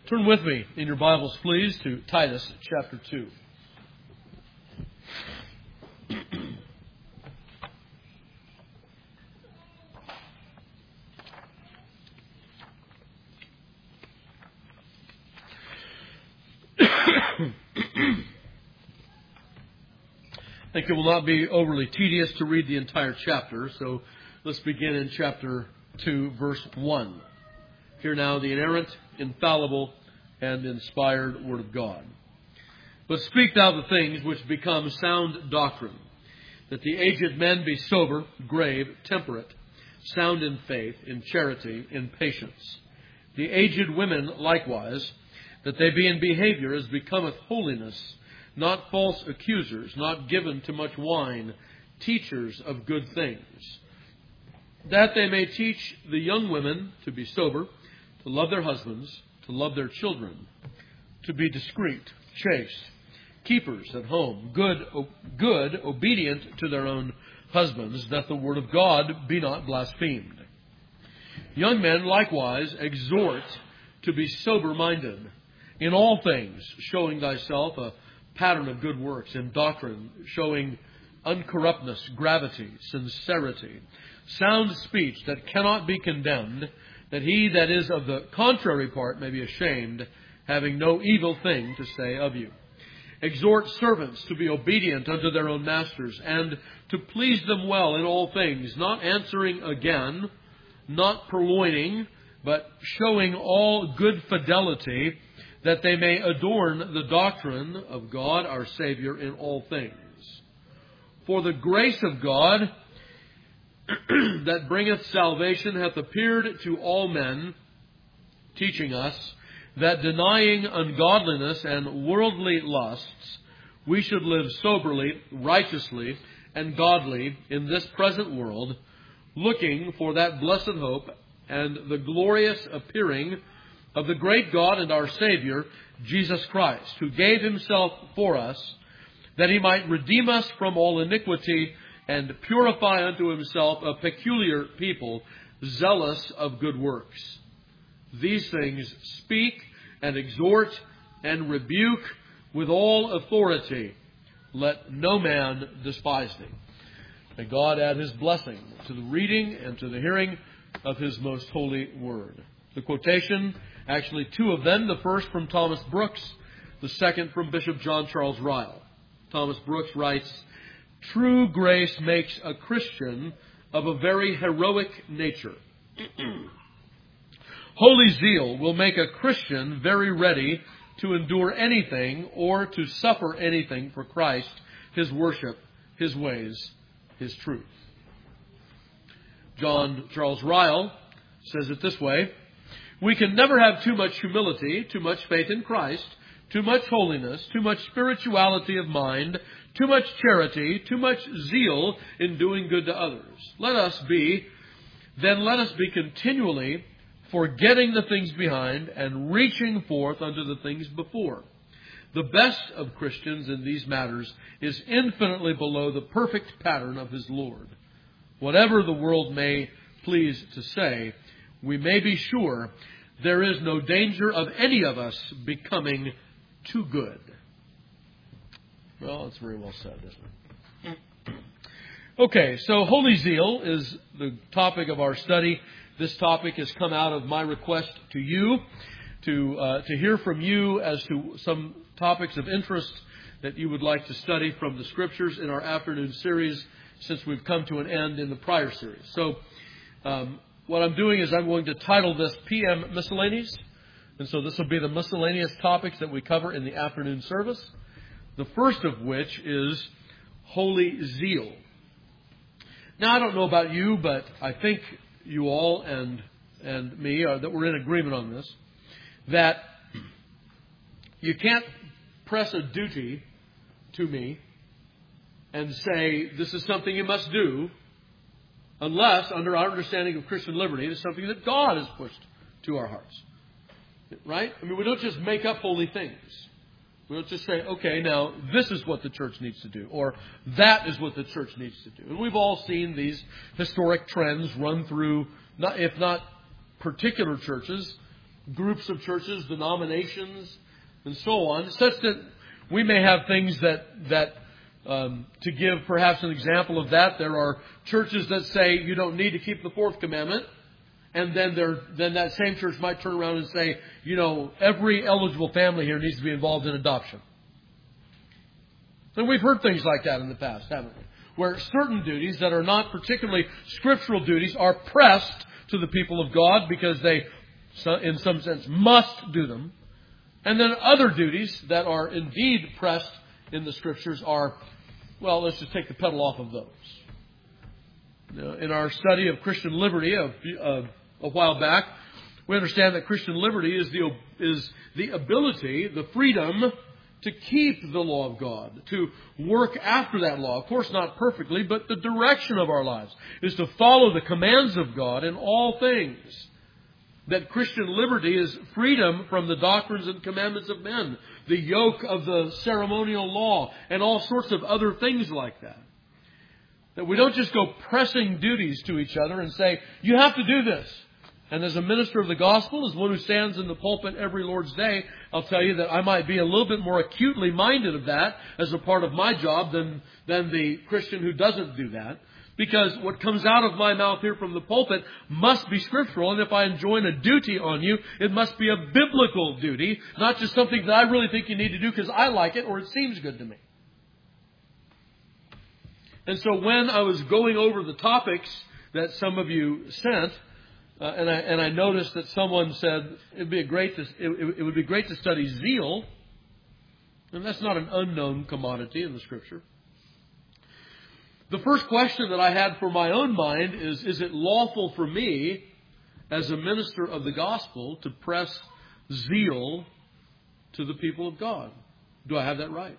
Turn with me in your Bibles, please, to Titus chapter 2. I think it will not be overly tedious to read the entire chapter, so let's begin in chapter 2, verse 1. Hear now the inerrant, infallible, and inspired Word of God. But speak thou the things which become sound doctrine, that the aged men be sober, grave, temperate, sound in faith, in charity, in patience. The aged women likewise, that they be in behavior as becometh holiness, not false accusers, not given to much wine, teachers of good things, that they may teach the young women to be sober, to love their husbands, to love their children, to be discreet, chaste, keepers at home, good, obedient to their own husbands, that the word of God be not blasphemed. Young men likewise exhort to be sober-minded, in all things showing thyself a pattern of good works, in doctrine showing uncorruptness, gravity, sincerity, sound speech that cannot be condemned, that he that is of the contrary part may be ashamed, having no evil thing to say of you. Exhort servants to be obedient unto their own masters, and to please them well in all things, not answering again, not purloining, but showing all good fidelity, that they may adorn the doctrine of God our Savior in all things. For the grace of God that bringeth salvation hath appeared to all men, teaching us that denying ungodliness and worldly lusts, we should live soberly, righteously, and godly in this present world, looking for that blessed hope and the glorious appearing of the great God and our Savior, Jesus Christ, who gave himself for us, that he might redeem us from all iniquity and purify unto himself a peculiar people, zealous of good works. These things speak and exhort and rebuke with all authority. Let no man despise thee. May God add his blessing to the reading and to the hearing of his most holy word. The quotation, actually two of them, the first from Thomas Brooks, the second from Bishop John Charles Ryle. Thomas Brooks writes, "True grace makes a Christian of a very heroic nature. Holy zeal will make a Christian very ready to endure anything or to suffer anything for Christ, his worship, his ways, his truth." John Charles Ryle says it this way: "We can never have too much humility, too much faith in Christ, too much holiness, too much spirituality of mind, too much charity, too much zeal in doing good to others. Let us be continually forgetting the things behind and reaching forth unto the things before. The best of Christians in these matters is infinitely below the perfect pattern of his Lord. Whatever the world may please to say, we may be sure there is no danger of any of us becoming too good." Well, that's very well said, isn't it? Okay, so holy zeal is the topic of our study. This topic has come out of my request to you to hear from you as to some topics of interest that you would like to study from the Scriptures in our afternoon series, since we've come to an end in the prior series. So what I'm doing is I'm going to title this PM Miscellaneous. And so this will be the miscellaneous topics that we cover in the afternoon service. The first of which is holy zeal. Now, I don't know about you, but I think you all and me that we're in agreement on this, that you can't press a duty to me and say, this is something you must do, unless, under our understanding of Christian liberty, it is something that God has pushed to our hearts. Right? I mean, we don't just make up holy things. We don't just say, okay, now this is what the church needs to do, or that is what the church needs to do. And we've all seen these historic trends run through, if not particular churches, groups of churches, denominations, and so on, such that we may have things that to give perhaps an example of that, there are churches that say you don't need to keep the fourth commandment, and then that same church might turn around and say, every eligible family here needs to be involved in adoption. And we've heard things like that in the past, haven't we? Where certain duties that are not particularly scriptural duties are pressed to the people of God because they, in some sense, must do them. And then other duties that are indeed pressed in the Scriptures are, well, let's just take the pedal off of those. In our study of Christian liberty a while back, we understand that Christian liberty is the ability, the freedom to keep the law of God, to work after that law. Of course, not perfectly, but the direction of our lives is to follow the commands of God in all things. That Christian liberty is freedom from the doctrines and commandments of men, the yoke of the ceremonial law, and all sorts of other things like that. That we don't just go pressing duties to each other and say, you have to do this. And as a minister of the gospel, as one who stands in the pulpit every Lord's Day, I'll tell you that I might be a little bit more acutely minded of that as a part of my job than the Christian who doesn't do that. Because what comes out of my mouth here from the pulpit must be scriptural. And if I enjoin a duty on you, it must be a biblical duty, not just something that I really think you need to do because I like it or it seems good to me. And so when I was going over the topics that some of you sent, and I noticed that someone said it would be great to study zeal, and that's not an unknown commodity in the Scripture. The first question that I had for my own mind is it lawful for me as a minister of the gospel to press zeal to the people of God? Do I have that right?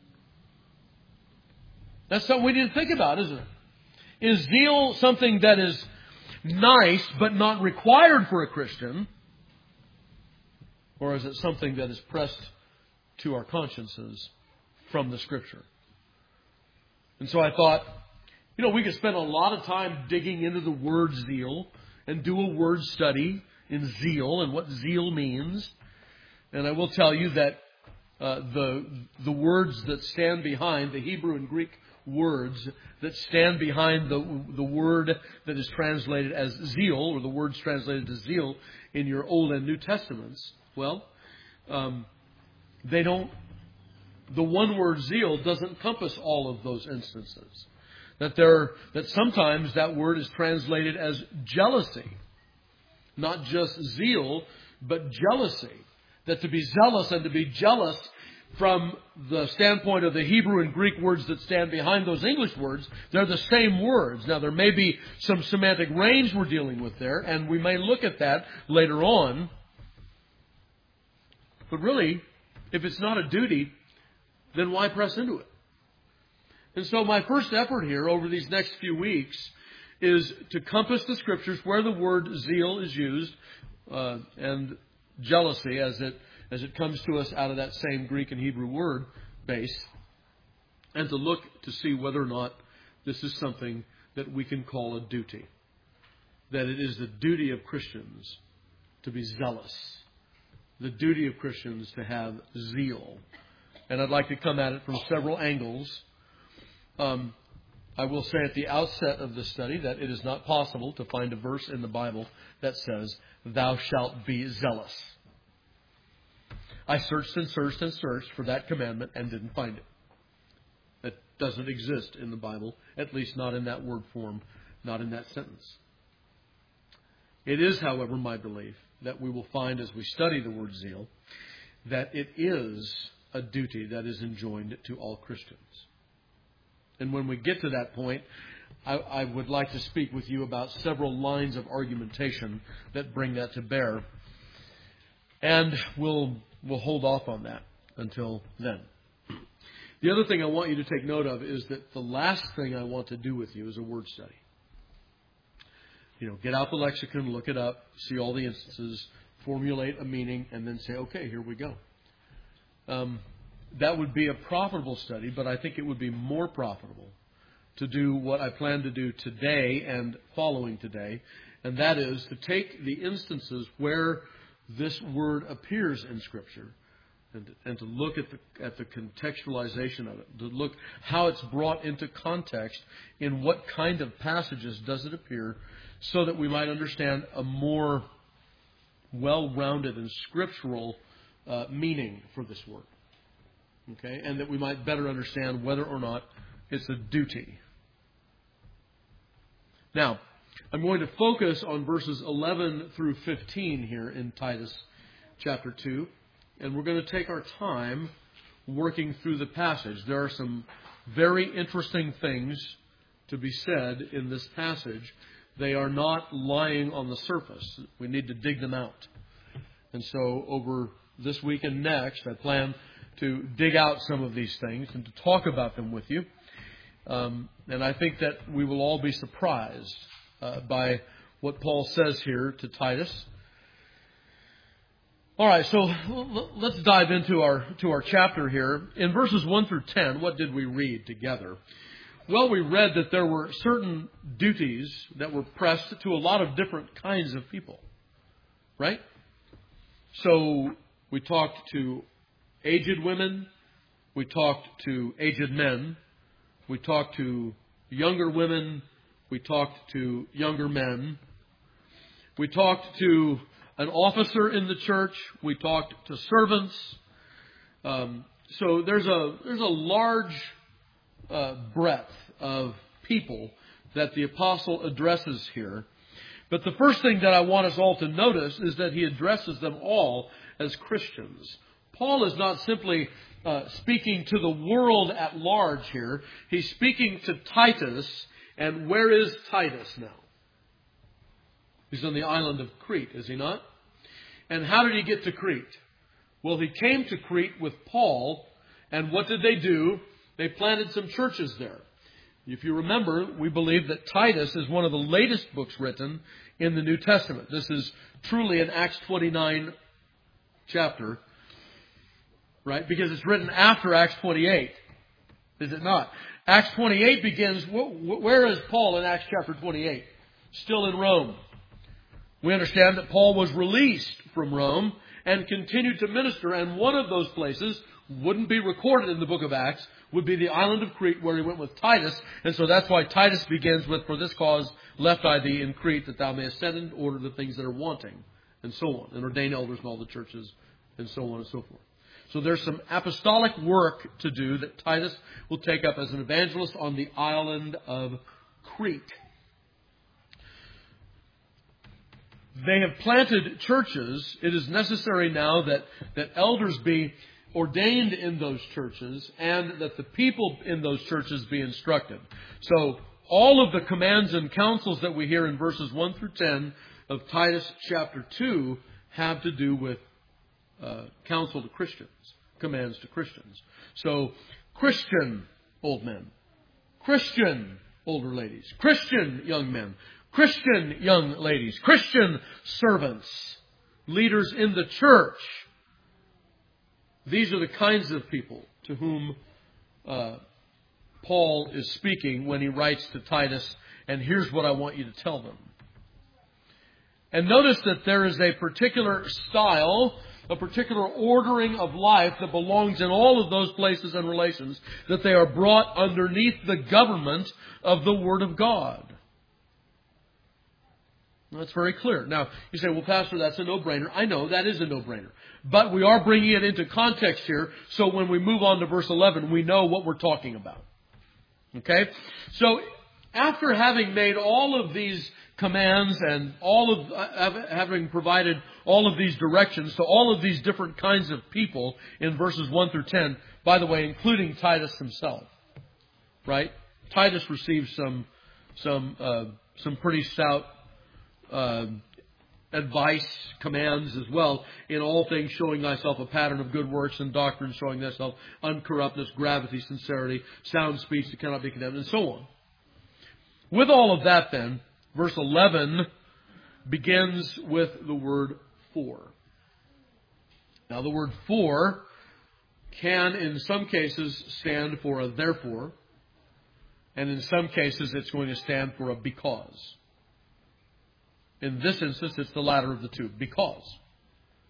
That's something we need to think about, isn't it? Is zeal something that is nice but not required for a Christian? Or is it something that is pressed to our consciences from the Scripture? And so I thought, we could spend a lot of time digging into the word zeal and do a word study in zeal and what zeal means. And I will tell you that the words that stand behind, the Hebrew and Greek words that stand behind the word that is translated as zeal, or the words translated as zeal in your Old and New Testaments, they don't. The one word zeal doesn't encompass all of those instances. That sometimes that word is translated as jealousy. Not just zeal, but jealousy. That to be zealous and to be jealous from the standpoint of the Hebrew and Greek words that stand behind those English words, they're the same words. Now, there may be some semantic range we're dealing with there, and we may look at that later on. But really, if it's not a duty, then why press into it? And so my first effort here over these next few weeks is to compass the Scriptures where the word zeal is used, and jealousy as it comes to us out of that same Greek and Hebrew word base, and to look to see whether or not this is something that we can call a duty. That it is the duty of Christians to be zealous. The duty of Christians to have zeal. And I'd like to come at it from several angles. I will say at the outset of this study that it is not possible to find a verse in the Bible that says, "Thou shalt be zealous." I searched and searched and searched for that commandment and didn't find it. It doesn't exist in the Bible, at least not in that word form, not in that sentence. It is, however, my belief that we will find as we study the word zeal that it is a duty that is enjoined to all Christians. And when we get to that point, I would like to speak with you about several lines of argumentation that bring that to bear. And we'll hold off on that until then. The other thing I want you to take note of is that the last thing I want to do with you is a word study. Get out the lexicon, look it up, see all the instances, formulate a meaning, and then say, okay, here we go. That would be a profitable study, but I think it would be more profitable to do what I plan to do today and following today, and that is to take the instances where this word appears in Scripture, and to look at the contextualization of it, to look how it's brought into context, in what kind of passages does it appear, so that we might understand a more well-rounded and scriptural meaning for this word. Okay? And that we might better understand whether or not it's a duty. Now, I'm going to focus on verses 11 through 15 here in Titus chapter 2. And we're going to take our time working through the passage. There are some very interesting things to be said in this passage. They are not lying on the surface. We need to dig them out. And so over this week and next, I plan to dig out some of these things and to talk about them with you. And I think that we will all be surprised by what Paul says here to Titus. All right, so let's dive into our chapter here. In verses 1 through 10, what did we read together? Well, we read that there were certain duties that were pressed to a lot of different kinds of people, right? So we talked to aged women, we talked to aged men, we talked to younger women, we talked to younger men, we talked to an officer in the church, we talked to servants. So there's a large breadth of people that the apostle addresses here. But the first thing that I want us all to notice is that he addresses them all as Christians. Paul is not simply speaking to the world at large here. He's speaking to Titus. And where is Titus now? He's on the island of Crete, is he not? And how did he get to Crete? Well, he came to Crete with Paul, and what did they do? They planted some churches there. If you remember, we believe that Titus is one of the latest books written in the New Testament. This is truly an Acts 29 chapter, right? Because it's written after Acts 28, is it not? Acts 28 begins, where is Paul in Acts chapter 28? Still in Rome. We understand that Paul was released from Rome and continued to minister, and one of those places wouldn't be recorded in the book of Acts, would be the island of Crete, where he went with Titus. And so that's why Titus begins with, "For this cause left I thee in Crete, that thou mayest set in order the things that are wanting," and so on, and ordain elders in all the churches, and so on and so forth. So there's some apostolic work to do that Titus will take up as an evangelist on the island of Crete. They have planted churches. It is necessary now that elders be ordained in those churches and that the people in those churches be instructed. So all of the commands and counsels that we hear in verses 1 through 10 of Titus chapter 2 have to do with counsel to Christians, commands to Christians. So Christian old men, Christian older ladies, Christian young men, Christian young ladies, Christian servants, leaders in the church. These are the kinds of people to whom Paul is speaking when he writes to Titus, and here's what I want you to tell them. And notice that there is a particular style, a particular ordering of life that belongs in all of those places and relations, that they are brought underneath the government of the Word of God. That's very clear. Now, you say, well, Pastor, that's a no-brainer. I know that is a no-brainer. But we are bringing it into context here, so when we move on to verse 11, we know what we're talking about. Okay? So, after having made all of these commands and having provided all of these directions to all of these different kinds of people in verses 1 through 10, by the way, including Titus himself, right? Titus received some pretty stout advice, commands as well, in all things showing thyself a pattern of good works and doctrine, showing thyself uncorruptness, gravity, sincerity, sound speech that cannot be condemned, and so on. With all of that then, verse 11 begins with the word for. Now the word for can in some cases stand for a therefore, and in some cases it's going to stand for a because. In this instance, it's the latter of the two, because.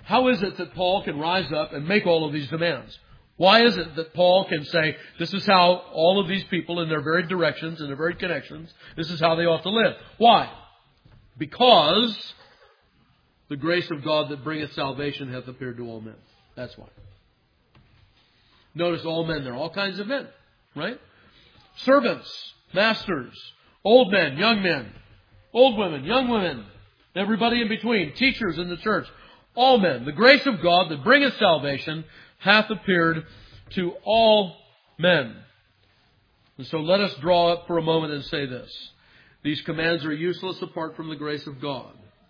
How is it that Paul can rise up and make all of these demands? Why is it that Paul can say, this is how all of these people in their varied directions, in their varied connections, this is how they ought to live? Why? Because the grace of God that bringeth salvation hath appeared to all men. That's why. Notice all men. There are all kinds of men, right? Servants, masters, old men, young men, old women, young women, everybody in between, teachers in the church, all men. The grace of God that bringeth salvation hath appeared to all men. And so let us draw up for a moment and say this. These commands are useless apart from the grace of God.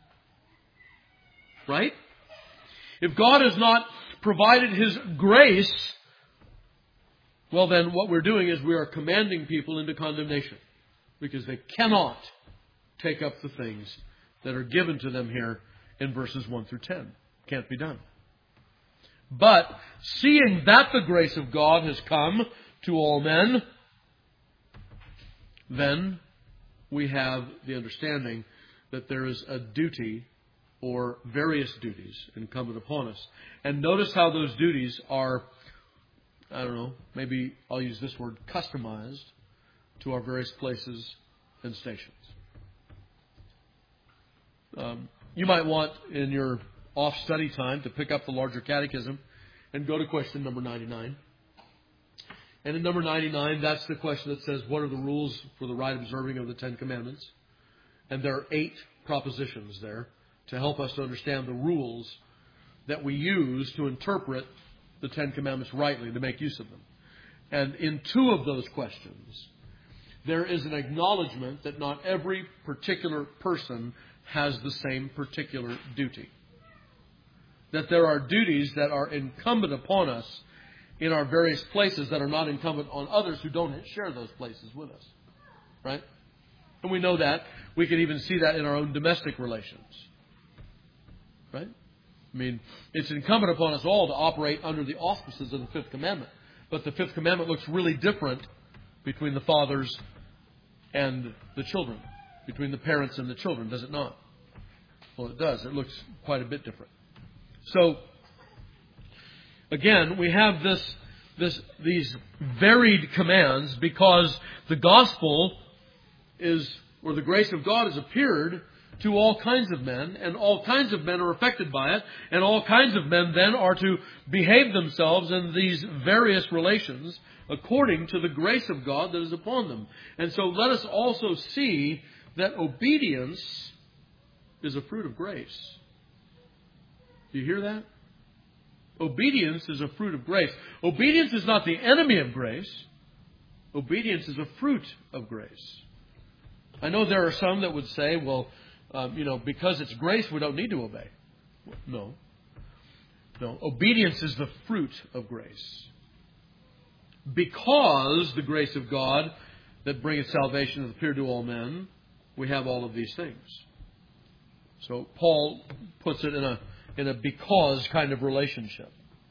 Right? If God has not provided His grace, well then what we're doing is we are commanding people into condemnation. Because they cannot take up the things that are given to them here in verses 1 through 10. Can't be done. But seeing that the grace of God has come to all men, then we have the understanding that there is a duty or various duties incumbent upon us. And notice how those duties are, maybe I'll use this word, customized to our various places and stations. You might want in your off study time to pick up the larger catechism and go to question number 99. And in number 99, that's the question that says, what are the rules for the right observing of the Ten Commandments? And there are 8 propositions there to help us to understand the rules that we use to interpret the Ten Commandments rightly, to make use of them. And in 2 of those questions, there is an acknowledgement that not every particular person has the same particular duty. That there are duties that are incumbent upon us in our various places that are not incumbent on others who don't share those places with us. Right? And we know that. We can even see that in our own domestic relations. Right? I mean, it's incumbent upon us all to operate under the auspices of the Fifth Commandment. But the Fifth Commandment looks really different between the fathers and the children. Between the parents and the children, does it not? Well, it does. It looks quite a bit different. So, again, we have these varied commands because the gospel is, or the grace of God has appeared to all kinds of men, and all kinds of men are affected by it, and all kinds of men then are to behave themselves in these various relations according to the grace of God that is upon them. And so let us also see that obedience is a fruit of grace. Do you hear that? Obedience is a fruit of grace. Obedience is not the enemy of grace. Obedience is a fruit of grace. I know there are some that would say, well, because it's grace, we don't need to obey. No. Obedience is the fruit of grace. Because the grace of God that bringeth salvation hath appeared to all men, we have all of these things. So Paul puts it in a because kind of relationship.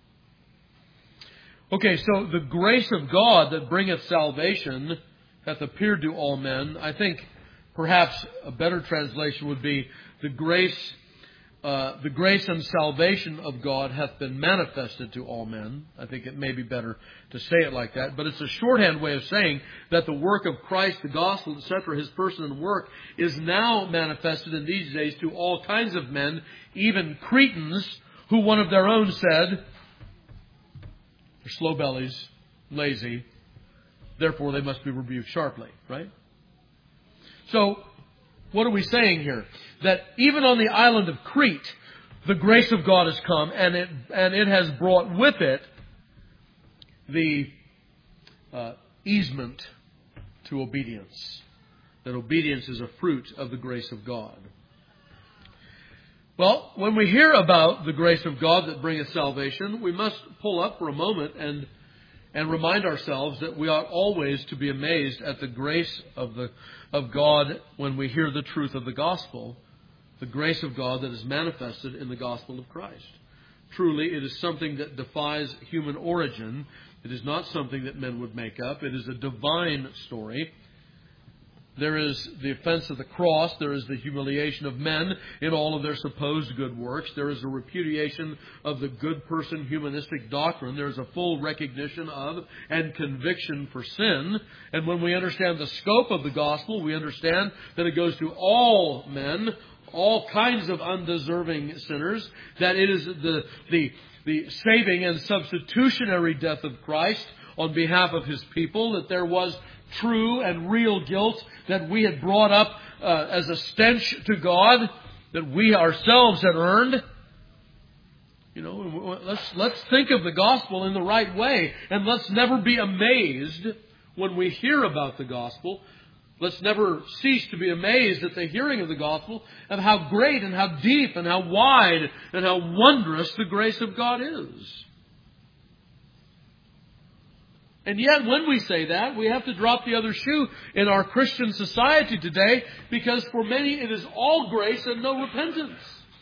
Okay, so the grace of God that bringeth salvation hath appeared to all men. I think perhaps a better translation would be the grace and salvation of God hath been manifested to all men. I think it may be better to say it like that. But it's a shorthand way of saying that the work of Christ, the gospel, etc., His person and work, is now manifested in these days to all kinds of men, even Cretans, who one of their own said, they're slow bellies, lazy, therefore they must be rebuked sharply, right? So, what are we saying here? That even on the island of Crete, the grace of God has come, and it has brought with it the easement to obedience. That obedience is a fruit of the grace of God. Well, when we hear about the grace of God that bringeth salvation, we must pull up for a moment and remind ourselves that we ought always to be amazed at the grace of God when we hear the truth of the gospel, the grace of God that is manifested in the gospel of Christ. Truly, it is something that defies human origin. It is not something that men would make up. It is a divine story. There is the offense of the cross. There is the humiliation of men in all of their supposed good works. There is a repudiation of the good person humanistic doctrine. There is a full recognition of and conviction for sin. And when we understand the scope of the gospel, we understand that it goes to all men, all kinds of undeserving sinners, that it is the saving and substitutionary death of Christ on behalf of His people, that there was true and real guilt that we had brought up as a stench to God, that we ourselves had earned. Let's think of the gospel in the right way, and let's never be amazed when we hear about the gospel. Let's never cease to be amazed at the hearing of the gospel of how great and how deep and how wide and how wondrous the grace of God is. And yet, when we say that, we have to drop the other shoe in our Christian society today, because for many it is all grace and no repentance.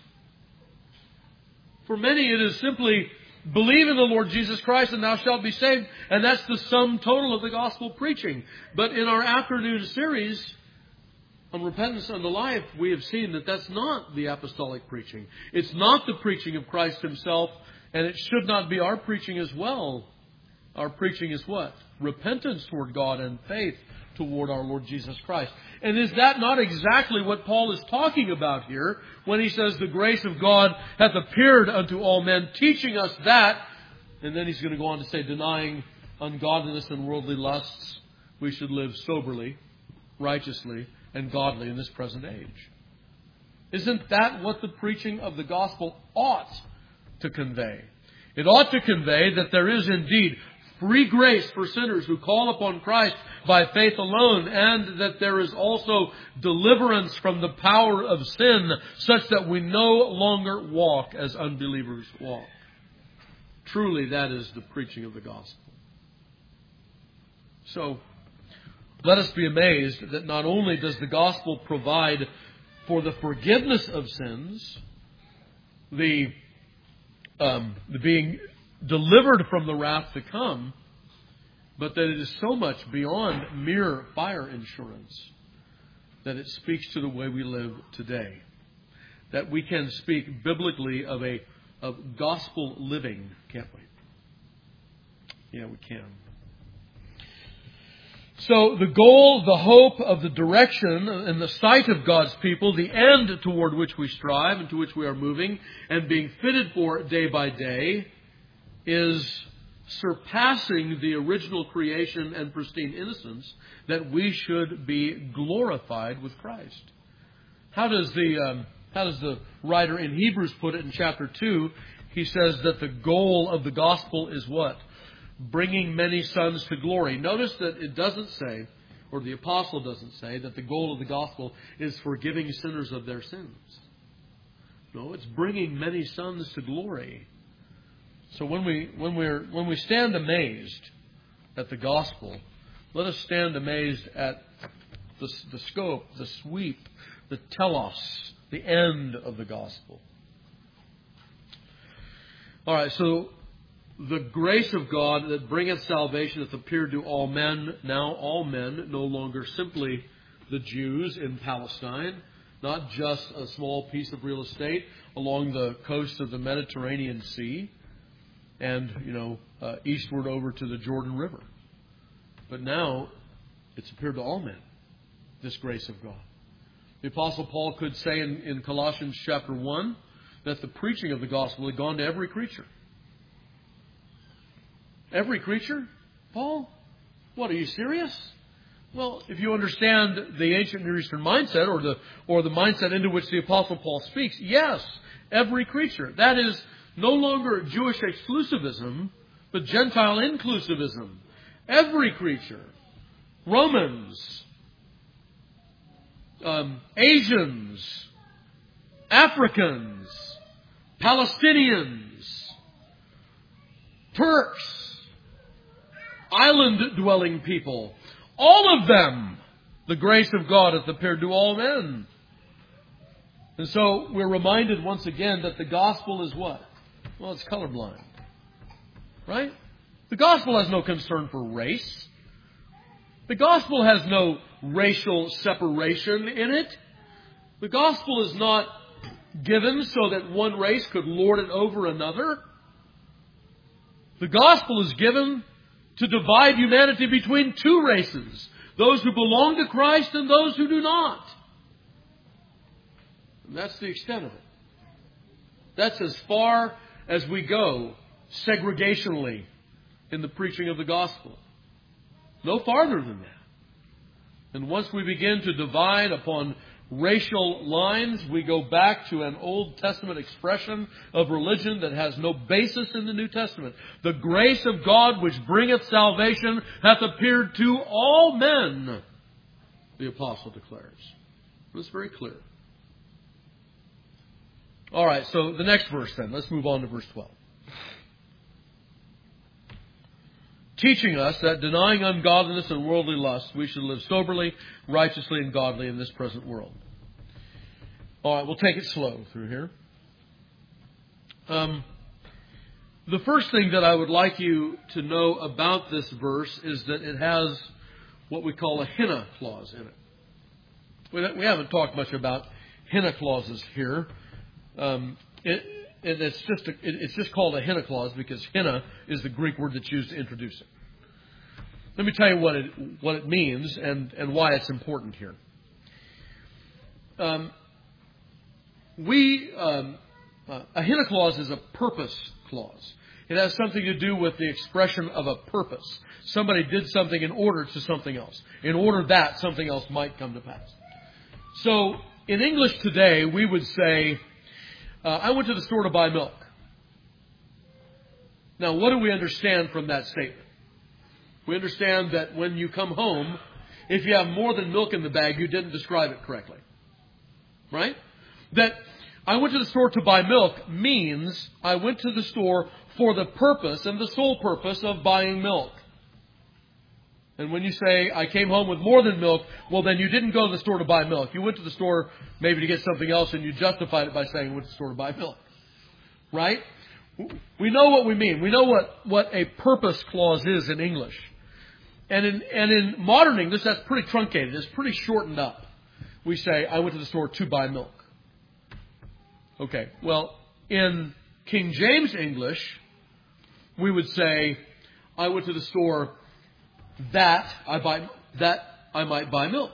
For many it is simply believe in the Lord Jesus Christ and thou shalt be saved, and that's the sum total of the gospel preaching. But in our afternoon series on repentance unto life, we have seen that that's not the apostolic preaching. It's not the preaching of Christ Himself, and it should not be our preaching as well. Our preaching is what? Repentance toward God and faith toward our Lord Jesus Christ. And is that not exactly what Paul is talking about here when he says the grace of God hath appeared unto all men, teaching us that, and then he's going to go on to say, denying ungodliness and worldly lusts, we should live soberly, righteously, and godly in this present age. Isn't that what the preaching of the gospel ought to convey? It ought to convey that there is indeed free grace for sinners who call upon Christ by faith alone, and that there is also deliverance from the power of sin, such that we no longer walk as unbelievers walk. Truly, that is the preaching of the gospel. So, let us be amazed that not only does the gospel provide for the forgiveness of sins, the being delivered from the wrath to come, but that it is so much beyond mere fire insurance that it speaks to the way we live today. That we can speak biblically of gospel living, can't we? Yeah, we can. So the goal, the hope of the direction and the sight of God's people, the end toward which we strive and to which we are moving and being fitted for day by day, is surpassing the original creation and pristine innocence, that we should be glorified with Christ. How does the writer in Hebrews put it in chapter 2? He says that the goal of the gospel is what? Bringing many sons to glory. Notice that it doesn't say, or the apostle doesn't say, that the goal of the gospel is forgiving sinners of their sins. No, it's bringing many sons to glory. So when we stand amazed at the gospel, let us stand amazed at the scope, the sweep, the telos, the end of the gospel. All right, so the grace of God that bringeth salvation hath appeared to all men. Now all men, no longer simply the Jews in Palestine, not just a small piece of real estate along the coast of the Mediterranean Sea, and, eastward over to the Jordan River. But now, it's appeared to all men, this grace of God. The Apostle Paul could say in Colossians chapter 1 that the preaching of the gospel had gone to every creature. Every creature? Paul? What, are you serious? Well, if you understand the ancient Near Eastern mindset, or the mindset into which the Apostle Paul speaks, yes, every creature. That is no longer Jewish exclusivism, but Gentile inclusivism. Every creature. Romans, Asians, Africans, Palestinians, Turks, island-dwelling people. All of them, the grace of God hath appeared to all men. And so we're reminded once again that the gospel is what? Well, it's colorblind. Right? The gospel has no concern for race. The gospel has no racial separation in it. The gospel is not given so that one race could lord it over another. The gospel is given to divide humanity between two races, those who belong to Christ and those who do not. And that's the extent of it. That's as far as we go segregationally in the preaching of the gospel. No farther than that. And once we begin to divide upon racial lines, we go back to an Old Testament expression of religion that has no basis in the New Testament. The grace of God which bringeth salvation hath appeared to all men, the apostle declares. It's very clear. All right, so the next verse then. Let's move on to verse 12. Teaching us that denying ungodliness and worldly lust, we should live soberly, righteously, and godly in this present world. All right, we'll take it slow through here. The first thing that I would like you to know about this verse is that it has what we call a hina clause in it. We haven't talked much about hina clauses here. It's just called a hina clause because hina is the Greek word that's used to introduce it. Let me tell you what it means and why it's important here. A hina clause is a purpose clause. It has something to do with the expression of a purpose. Somebody did something in order to something else. In order that something else might come to pass. So in English today, we would say, I went to the store to buy milk. Now, what do we understand from that statement? We understand that when you come home, if you have more than milk in the bag, you didn't describe it correctly. Right? That I went to the store to buy milk means I went to the store for the purpose and the sole purpose of buying milk. And when you say, I came home with more than milk, well, then you didn't go to the store to buy milk. You went to the store maybe to get something else, and you justified it by saying, I went to the store to buy milk. Right? We know what we mean. We know what a purpose clause is in English. And in modern English, that's pretty truncated. It's pretty shortened up. We say, I went to the store to buy milk. Okay, well, in King James English, we would say, I went to the store that I might buy milk.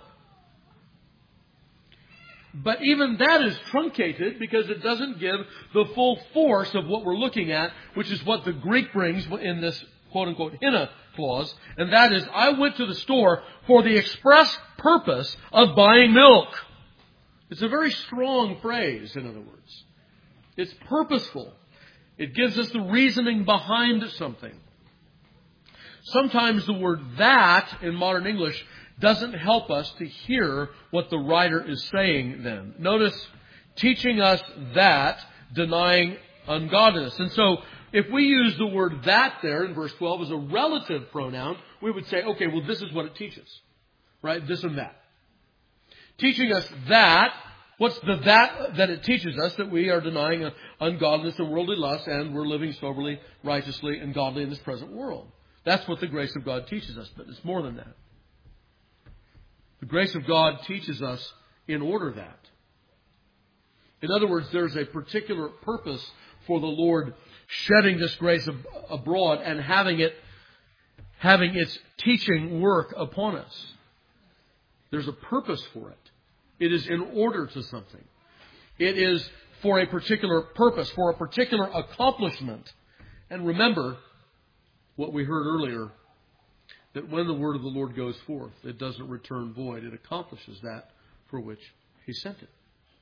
But even that is truncated because it doesn't give the full force of what we're looking at, which is what the Greek brings in this quote-unquote hina clause, and that is, I went to the store for the express purpose of buying milk. It's a very strong phrase, in other words. It's purposeful. It gives us the reasoning behind something. Sometimes the word that in modern English doesn't help us to hear what the writer is saying then. Notice, teaching us that, denying ungodliness. And so, if we use the word that there in verse 12 as a relative pronoun, we would say, okay, well, this is what it teaches. Right? This and that. Teaching us that, what's the that it teaches us? That we are denying ungodliness and worldly lust, and we're living soberly, righteously, and godly in this present world. That's what the grace of God teaches us, but it's more than that. The grace of God teaches us in order that. In other words, there's a particular purpose for the Lord shedding this grace abroad and having its teaching work upon us. There's a purpose for it. It is in order to something. It is for a particular purpose, for a particular accomplishment. And remember what we heard earlier, that when the word of the Lord goes forth, it doesn't return void. It accomplishes that for which He sent it.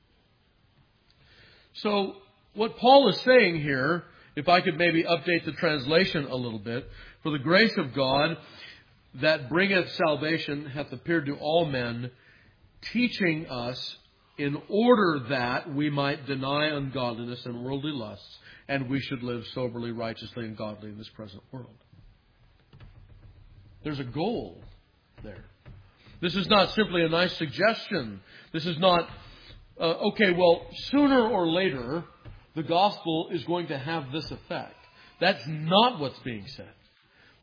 So, what Paul is saying here, if I could maybe update the translation a little bit, for the grace of God that bringeth salvation hath appeared to all men, teaching us in order that we might deny ungodliness and worldly lusts, and we should live soberly, righteously, and godly in this present world. There's a goal there. This is not simply a nice suggestion. This is not, okay, well, sooner or later, the gospel is going to have this effect. That's not what's being said.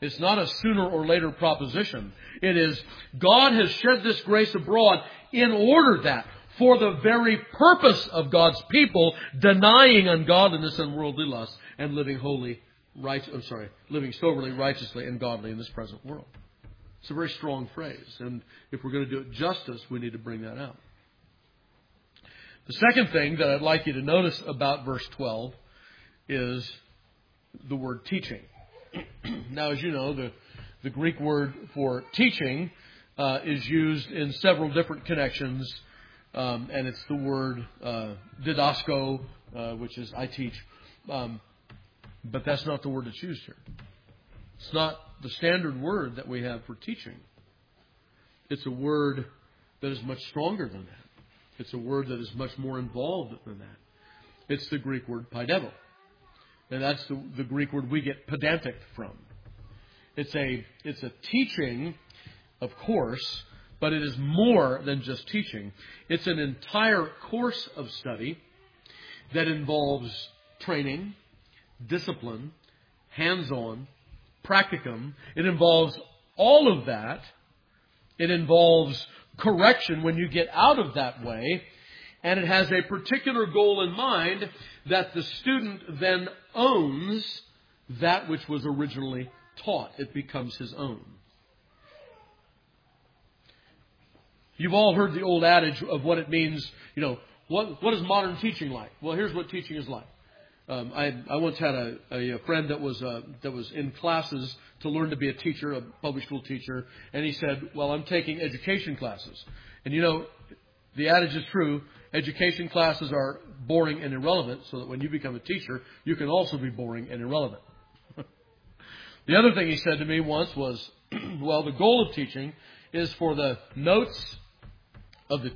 It's not a sooner or later proposition. It is, God has shed this grace abroad in order that, for the very purpose of God's people denying ungodliness and worldly lust and living living soberly, righteously, and godly in this present world. It's a very strong phrase, and if we're going to do it justice, we need to bring that out. The second thing that I'd like you to notice about verse 12 is the word teaching. Now, as you know, the Greek word for teaching is used in several different connections, and it's the word didasko, which is I teach. But that's not the word that's used here. It's not the standard word that we have for teaching. It's a word that is much stronger than that. It's a word that is much more involved than that. It's the Greek word paidevo. And that's the Greek word we get pedantic from. It's a teaching, of course, but it is more than just teaching. It's an entire course of study that involves training, discipline, hands-on, practicum. It involves all of that. It involves correction when you get out of that way. And it has a particular goal in mind that the student then owns that which was originally taught. It becomes his own. You've all heard the old adage of what it means, what is modern teaching like? Well, here's what teaching is like. I once had a friend that was in classes to learn to be a teacher, a public school teacher, and he said, well, I'm taking education classes. And the adage is true. Education classes are boring and irrelevant, so that when you become a teacher, you can also be boring and irrelevant. The other thing he said to me once was, well, the goal of teaching is for the notes of the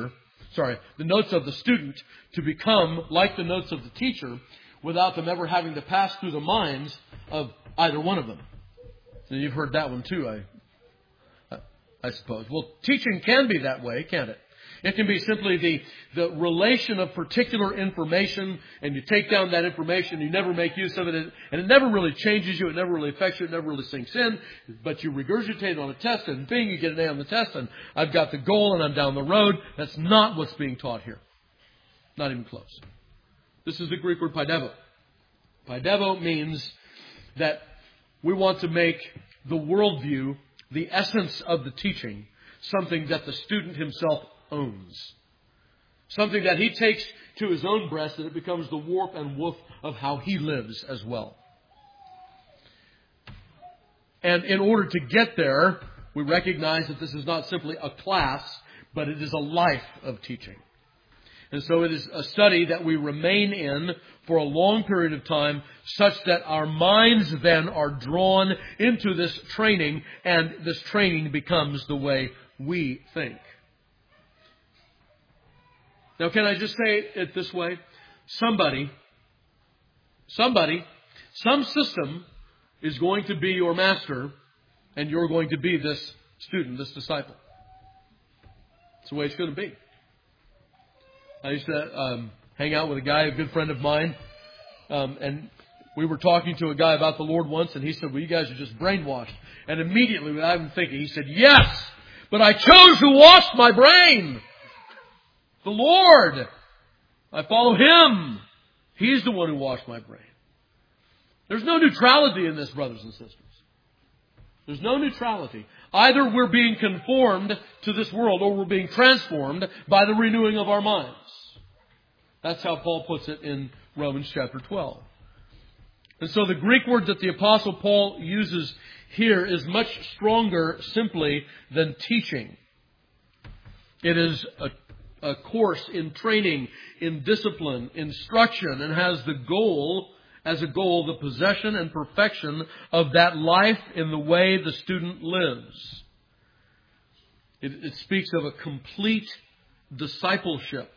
student to become like the notes of the teacher without them ever having to pass through the minds of either one of them. And you've heard that one too, I suppose. Well, teaching can be that way, can't it? It can be simply the relation of particular information, and you take down that information, you never make use of it, and it never really changes you, it never really affects you, it never really sinks in, but you regurgitate it on a test, and bing, you get an A on the test, and I've got the goal, and I'm down the road. That's not what's being taught here. Not even close. This is the Greek word paidevo. Paidevo means that we want to make the worldview, the essence of the teaching, something that the student himself owns. Something that he takes to his own breast, and it becomes the warp and woof of how he lives as well. And in order to get there, we recognize that this is not simply a class, but it is a life of teaching. And so it is a study that we remain in for a long period of time, such that our minds then are drawn into this training, and this training becomes the way we think. Now, can I just say it this way? Some system is going to be your master, and you're going to be this student, this disciple. That's the way it's going to be. I used to hang out with a good friend of mine, and we were talking to a guy about the Lord once, and he said, well, you guys are just brainwashed. And immediately, without even thinking, he said, yes, but I chose who washed my brain. The Lord. I follow Him. He's the one who washed my brain. There's no neutrality in this, brothers and sisters. There's no neutrality. Either we're being conformed to this world, or we're being transformed by the renewing of our minds. That's how Paul puts it in Romans chapter 12. And so the Greek word that the Apostle Paul uses here is much stronger simply than teaching. It is a course in training, in discipline, instruction, and has the goal, the possession and perfection of that life in the way the student lives. It speaks of a complete discipleship.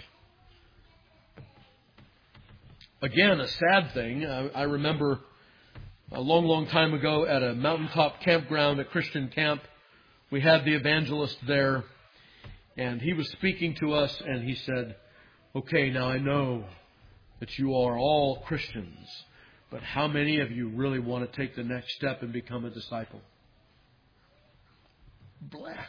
Again, a sad thing. I remember a long, long time ago at a mountaintop campground, a Christian camp, we had the evangelist there. And he was speaking to us, and he said, okay, now I know that you are all Christians, But how many of you really want to take the next step and become a disciple? Bless.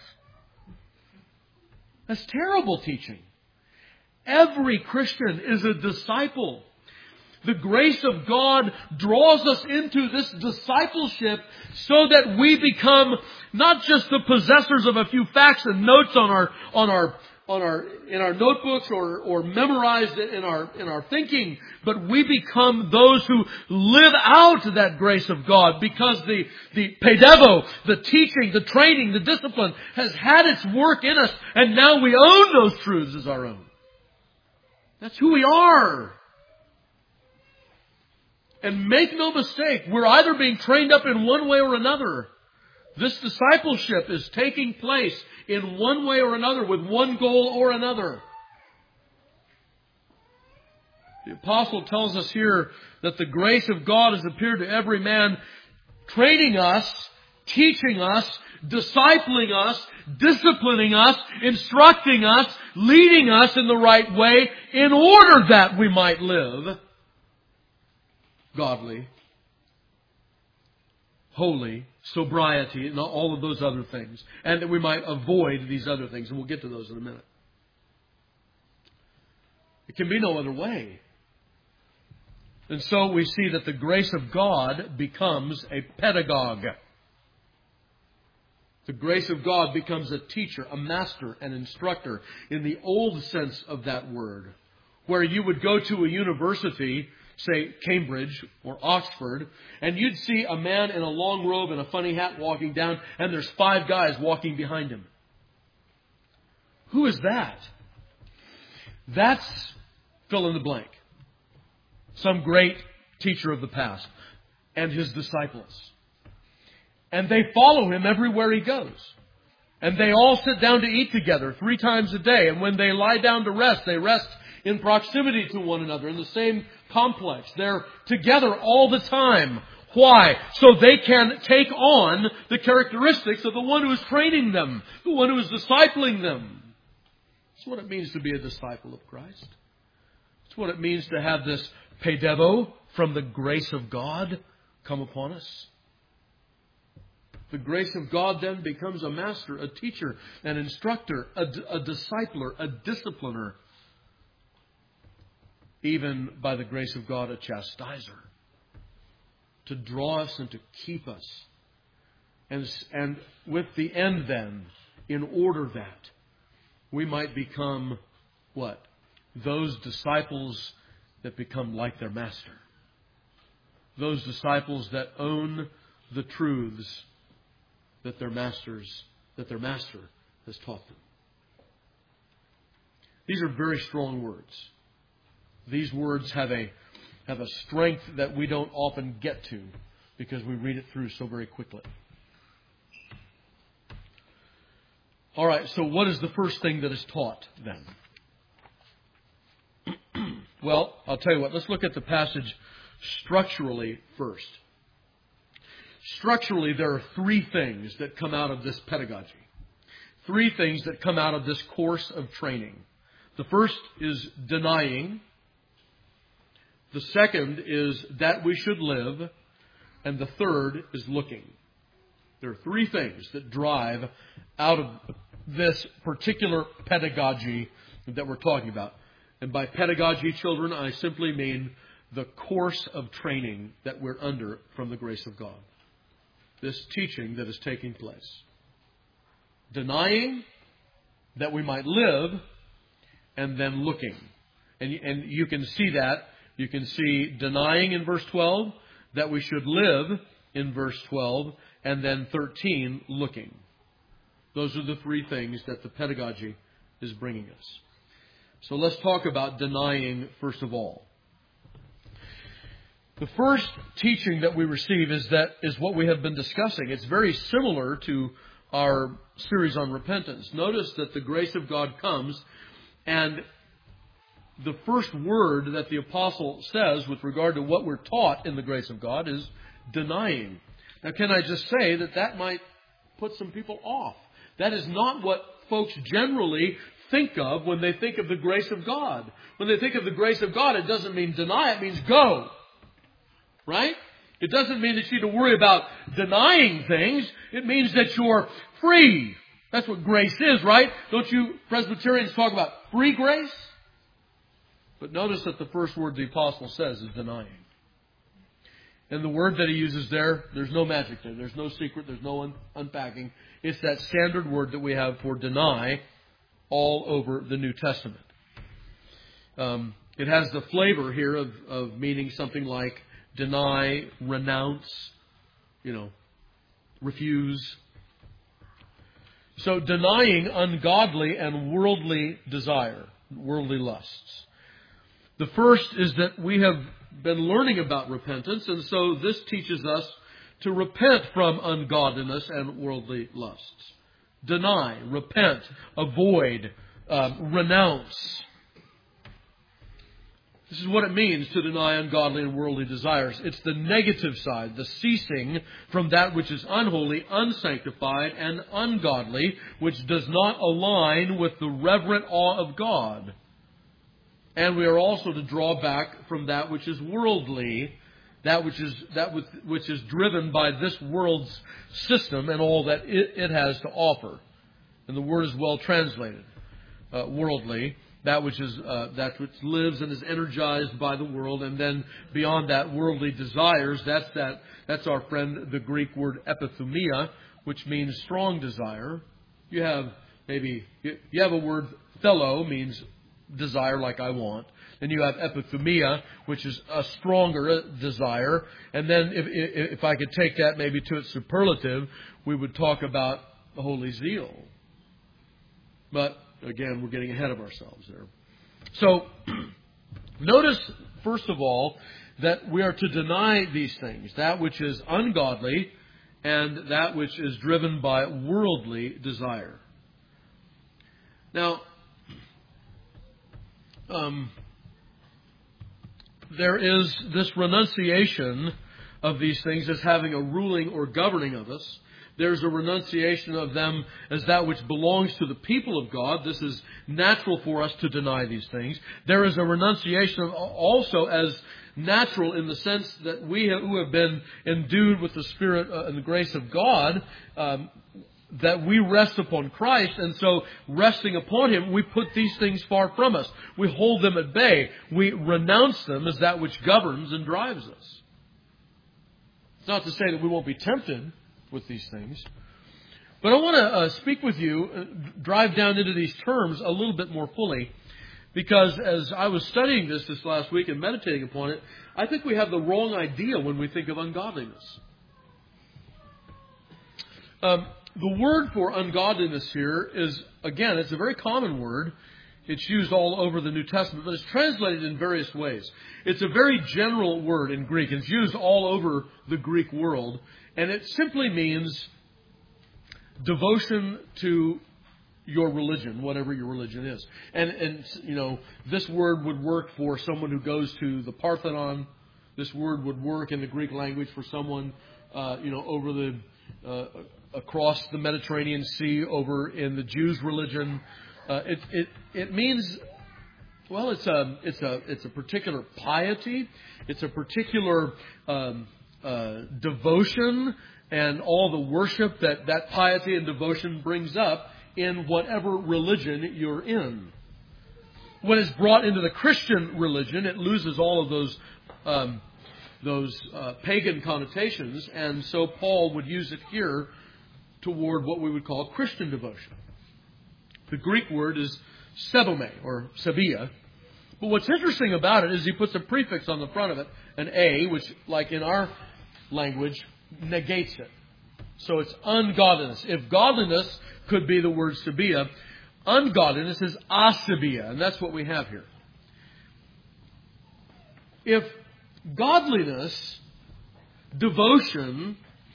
That's terrible teaching. Every Christian is a disciple. The grace of God draws us into this discipleship so that we become not just the possessors of a few facts and notes in our notebooks or memorized in our thinking, but we become those who live out that grace of God because the pedevo, the teaching, the training, the discipline has had its work in us, and now we own those truths as our own. That's who we are. And make no mistake, we're either being trained up in one way or another. This discipleship is taking place in one way or another, with one goal or another. The apostle tells us here that the grace of God has appeared to every man, training us, teaching us, discipling us, disciplining us, instructing us, leading us in the right way in order that we might live godly, holy, sobriety, and all of those other things. And that we might avoid these other things. And we'll get to those in a minute. It can be no other way. And so we see that the grace of God becomes a pedagogue. The grace of God becomes a teacher, a master, an instructor in the old sense of that word. Where you would go to a university, say Cambridge or Oxford, and you'd see a man in a long robe and a funny hat walking down, and there's 5 guys walking behind him. Who is that? That's fill in the blank. Some great teacher of the past and his disciples. And they follow him everywhere he goes. And they all sit down to eat together 3 times a day. And when they lie down to rest, they rest in proximity to one another in the same complex. They're together all the time. Why? So they can take on the characteristics of the one who is training them, the one who is discipling them. That's what it means to be a disciple of Christ. That's what it means to have this pedevo from the grace of God come upon us. The grace of God then becomes a master, a teacher, an instructor, a discipler, a discipliner. Even by the grace of God, a chastiser. To draw us and to keep us. And with the end then, in order that we might become what? Those disciples that become like their master. Those disciples that own the truths that their master has taught them. These are very strong words. These words have a strength that we don't often get to because we read it through so very quickly. All right, so what is the first thing that is taught then? Well, I'll tell you what. Let's look at the passage structurally first. Structurally, there are 3 things that come out of this pedagogy. 3 things that come out of this course of training. The first is denying. The second is that we should live. And the third is looking. There are 3 things that drive out of this particular pedagogy that we're talking about. And by pedagogy, children, I simply mean the course of training that we're under from the grace of God. This teaching that is taking place. Denying that we might live, and then looking. And you can see that. You can see denying in verse 12, that we should live in verse 12, and then 13, looking. Those are the 3 things that the pedagogy is bringing us. So let's talk about denying first of all. The first teaching that we receive is what we have been discussing. It's very similar to our series on repentance. Notice that the grace of God comes, and the first word that the apostle says with regard to what we're taught in the grace of God is denying. Now, can I just say that might put some people off? That is not what folks generally think of when they think of the grace of God. When they think of the grace of God, it doesn't mean deny, it means go. right? It doesn't mean that you need to worry about denying things. It means that you're free. That's what grace is, right? Don't you Presbyterians talk about free grace? But notice that the first word the apostle says is denying. And the word that he uses there, there's no magic there. There's no secret. There's no unpacking. It's that standard word that we have for deny all over the New Testament. It has the flavor here of meaning something like deny, renounce, refuse. So denying ungodly and worldly desire, worldly lusts. The first is that we have been learning about repentance, and so this teaches us to repent from ungodliness and worldly lusts. Deny, repent, avoid, renounce. This is what it means to deny ungodly and worldly desires. It's the negative side, the ceasing from that which is unholy, unsanctified, and ungodly, which does not align with the reverent awe of God. And we are also to draw back from that which is worldly, that which is driven by this world's system and all that it has to offer. And the word is well translated, worldly. That which lives and is energized by the world, and then beyond that, worldly desires. That's our friend, the Greek word epithumia, which means strong desire. You have a word thelo, means desire, like I want. Then you have epithumia, which is a stronger desire. And then if I could take that maybe to its superlative, we would talk about the holy zeal. But again, we're getting ahead of ourselves there. So, notice, first of all, that we are to deny these things, that which is ungodly and that which is driven by worldly desire. Now, there is this renunciation of these things as having a ruling or governing of us. There's a renunciation of them as that which belongs to the people of God. This is natural for us to deny these things. There is a renunciation also as natural in the sense that we who have been endued with the Spirit and the grace of God, that we rest upon Christ. And so resting upon Him, we put these things far from us. We hold them at bay. We renounce them as that which governs and drives us. It's not to say that we won't be tempted with these things. But I want to speak with you, drive down into these terms a little bit more fully, because as I was studying this last week and meditating upon it, I think we have the wrong idea when we think of ungodliness. The word for ungodliness here is, again, it's a very common word. It's used all over the New Testament, but it's translated in various ways. It's a very general word in Greek. It's used all over the Greek world. And it simply means devotion to your religion, whatever your religion is. And this word would work for someone who goes to the Parthenon. This word would work in the Greek language for someone, over across the Mediterranean Sea, over in the Jews' religion. It means, well, it's a particular piety. It's a particular devotion and all the worship that piety and devotion brings up in whatever religion you're in. When it's brought into the Christian religion, it loses all of those pagan connotations, and so Paul would use it here toward what we would call Christian devotion. The Greek word is sebome, or sebia. But what's interesting about it is he puts a prefix on the front of it, an A, which, like in our language, negates it. So it's ungodliness. If godliness could be the word sebia, ungodliness is asebia, and that's what we have here. If godliness, devotion,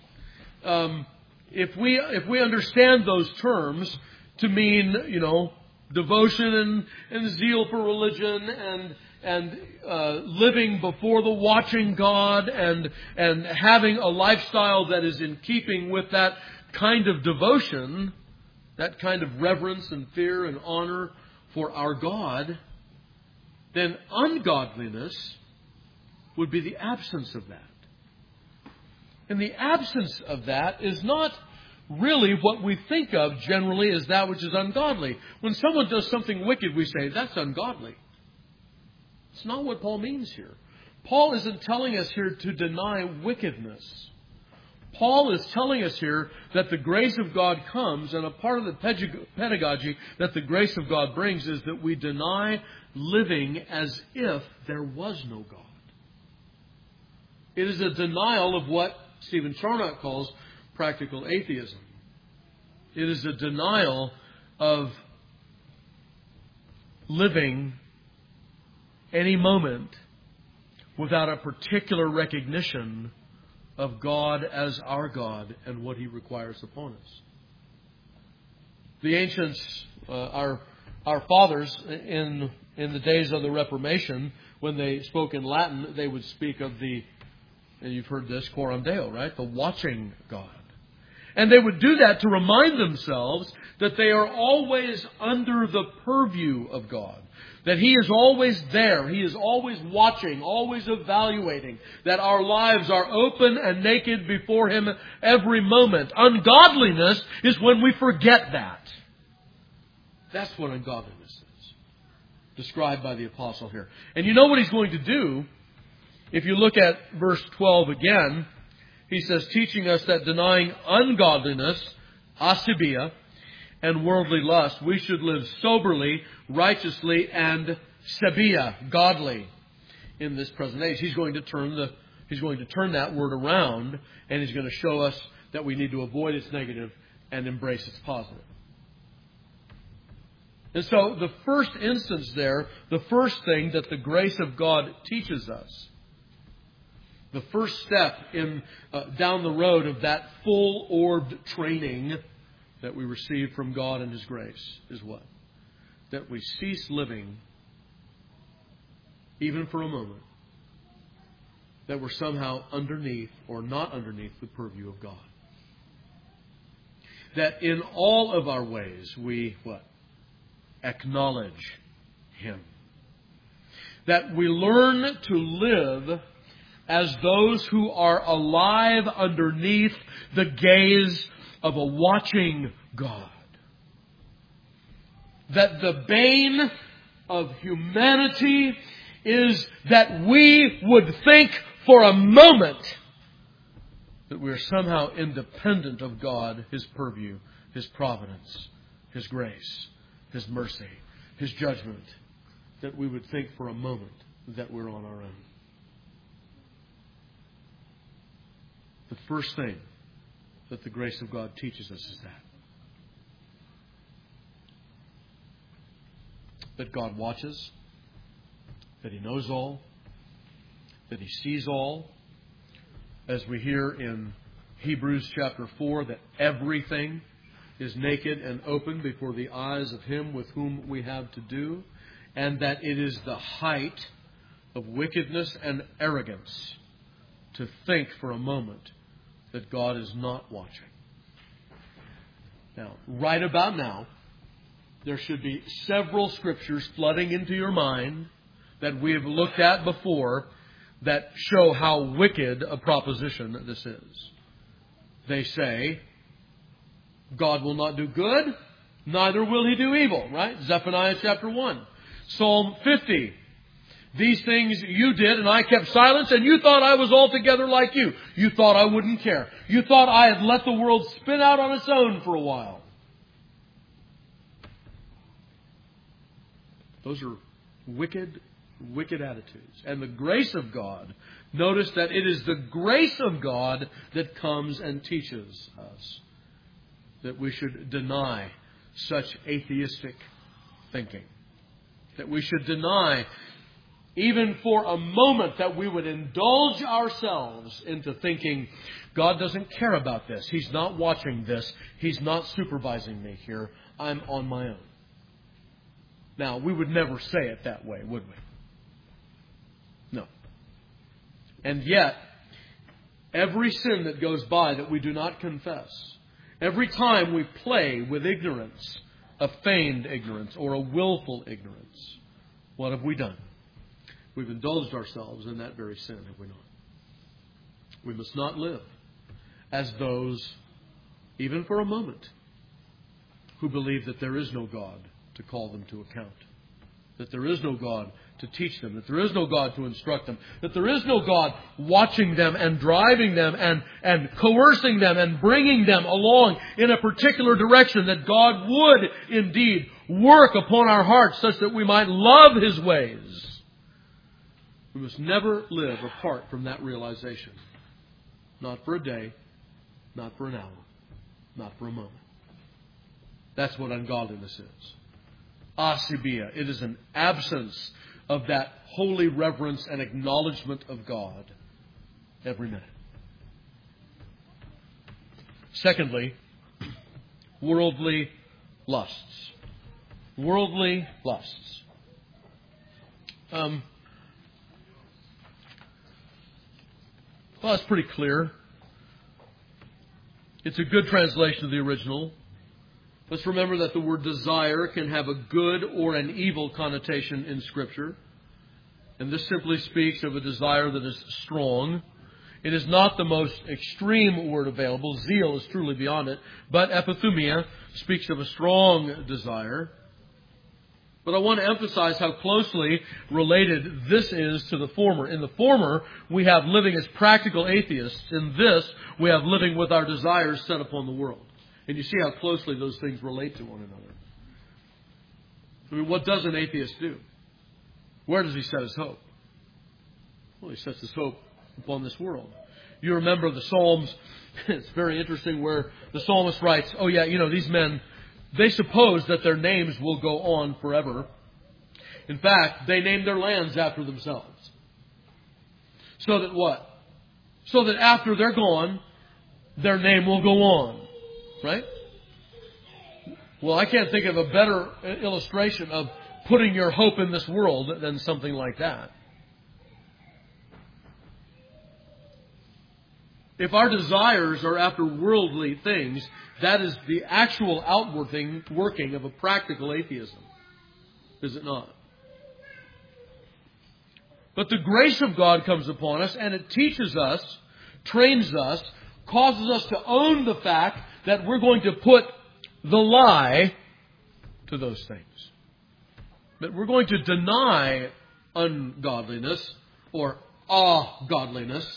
if we understand those terms to mean, devotion and zeal for religion and living before the watching God and having a lifestyle that is in keeping with that kind of devotion, that kind of reverence and fear and honor for our God, then ungodliness would be the absence of that. And the absence of that is not really what we think of generally as that which is ungodly. When someone does something wicked, we say, that's ungodly. It's not what Paul means here. Paul isn't telling us here to deny wickedness. Paul is telling us here that the grace of God comes, and a part of the pedagogy that the grace of God brings is that we deny living as if there was no God. It is a denial of what Stephen Charnock calls practical atheism. It is a denial of living any moment without a particular recognition of God as our God and what He requires upon us. The ancients, our fathers in the days of the Reformation, when they spoke in Latin, they would speak of the, and you've heard this, coram Deo, right? The watching God. And they would do that to remind themselves that they are always under the purview of God. That He is always there. He is always watching, always evaluating. That our lives are open and naked before Him every moment. Ungodliness is when we forget that. That's what ungodliness is. Described by the apostle here. And you know what he's going to do? If you look at verse 12 again, he says, teaching us that denying ungodliness, asibia, and worldly lust, we should live soberly, righteously, and sabia, godly, in this present age. He's going to turn that word around, and he's going to show us that we need to avoid its negative and embrace its positive. And so the first instance there, the first thing that the grace of God teaches us, the first step in down the road of that full-orbed training that we receive from God and His grace is what? That we cease living, even for a moment, that we're somehow underneath or not underneath the purview of God. That in all of our ways we, what? Acknowledge Him. That we learn to live as those who are alive underneath the gaze of a watching God. That the bane of humanity is that we would think for a moment that we are somehow independent of God, His purview, His providence, His grace, His mercy, His judgment. That we would think for a moment that we're on our own. The first thing that the grace of God teaches us is that God watches, that He knows all, that He sees all. As we hear in Hebrews chapter 4, that everything is naked and open before the eyes of Him with whom we have to do, and that it is the height of wickedness and arrogance to think for a moment that God is not watching. Now, right about now, there should be several scriptures flooding into your mind that we have looked at before that show how wicked a proposition this is. They say, God will not do good, neither will He do evil, right? Zephaniah chapter 1. Psalm 50. These things you did, and I kept silence, and you thought I was altogether like you. You thought I wouldn't care. You thought I had let the world spin out on its own for a while. Those are wicked, wicked attitudes. And the grace of God, notice that it is the grace of God that comes and teaches us that we should deny such atheistic thinking. That we should deny, even for a moment, that we would indulge ourselves into thinking, God doesn't care about this. He's not watching this. He's not supervising me here. I'm on my own. Now, we would never say it that way, would we? No. And yet, every sin that goes by that we do not confess, every time we play with ignorance, a feigned ignorance or a willful ignorance, what have we done? We've indulged ourselves in that very sin, have we not? We must not live as those, even for a moment, who believe that there is no God to call them to account. That there is no God to teach them. That there is no God to instruct them. That there is no God watching them and driving them and coercing them and bringing them along in a particular direction. That God would indeed work upon our hearts such that we might love His ways. We must never live apart from that realization. Not for a day, not for an hour, not for a moment. That's what ungodliness is. Asibia. It is an absence of that holy reverence and acknowledgement of God every minute. Secondly, worldly lusts. Worldly lusts. Well, that's pretty clear. It's a good translation of the original. Let's remember that the word desire can have a good or an evil connotation in Scripture. And this simply speaks of a desire that is strong. It is not the most extreme word available. Zeal is truly beyond it. But epithumia speaks of a strong desire. But I want to emphasize how closely related this is to the former. In the former, we have living as practical atheists. In this, we have living with our desires set upon the world. And you see how closely those things relate to one another. I mean, what does an atheist do? Where does he set his hope? Well, he sets his hope upon this world. You remember the Psalms. It's very interesting where the psalmist writes, oh yeah, these men, they suppose that their names will go on forever. In fact, they name their lands after themselves. So that what? So that after they're gone, their name will go on. Right? Well, I can't think of a better illustration of putting your hope in this world than something like that. If our desires are after worldly things, that is the actual outward working of a practical atheism. Is it not? But the grace of God comes upon us and it teaches us, trains us, causes us to own the fact that we're going to put the lie to those things. That we're going to deny ungodliness or godliness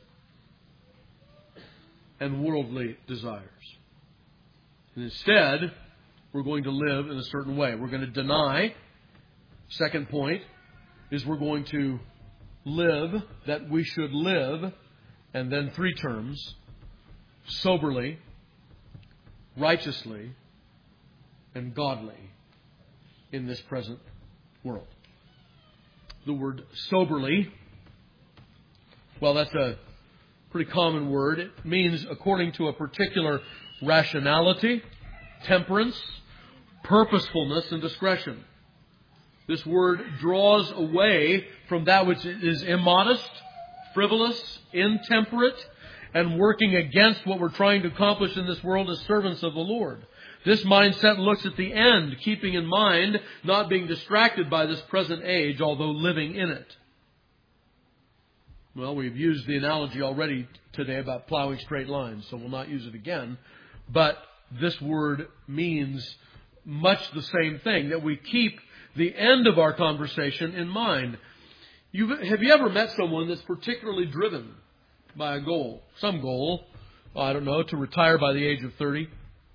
and worldly desires. And instead, we're going to live in a certain way. We're going to deny. Second point is we're going to live that we should live. And then 3 terms. Soberly, righteously, and godly in this present world. The word soberly, well, that's a pretty common word. It means according to a particular rationality, temperance, purposefulness, and discretion. This word draws away from that which is immodest, frivolous, intemperate, and working against what we're trying to accomplish in this world as servants of the Lord. This mindset looks at the end, keeping in mind not being distracted by this present age, although living in it. Well, we've used the analogy already today about plowing straight lines, so we'll not use it again. But this word means much the same thing, that we keep the end of our conversation in mind. Have you ever met someone that's particularly driven by a goal? Some goal, I don't know, to retire by the age of 30.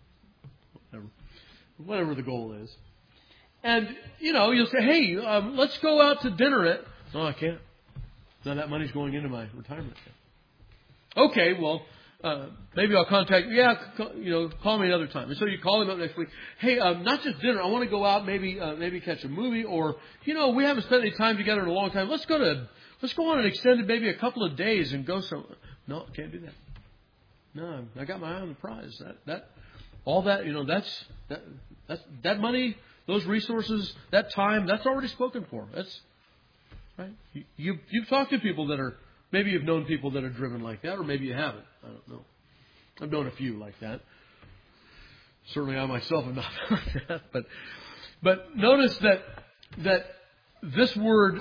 Whatever the goal is. And, you'll say, hey, let's go out to dinner at... No, I can't. Now that money's going into my retirement account. Okay, well, maybe I'll contact... call me another time. And so you call him up next week. Hey, not just dinner. I want to go out, maybe catch a movie. Or, we haven't spent any time together in a long time. Let's go on an extended, maybe a couple of days and go somewhere. No, I can't do that. No, I got my eye on the prize. That money, those resources, that time, that's already spoken for. That's right. You've talked to people that are, maybe you've known people that are driven like that, or maybe you haven't. I don't know. I've known a few like that. Certainly I myself am not like that. But notice that this word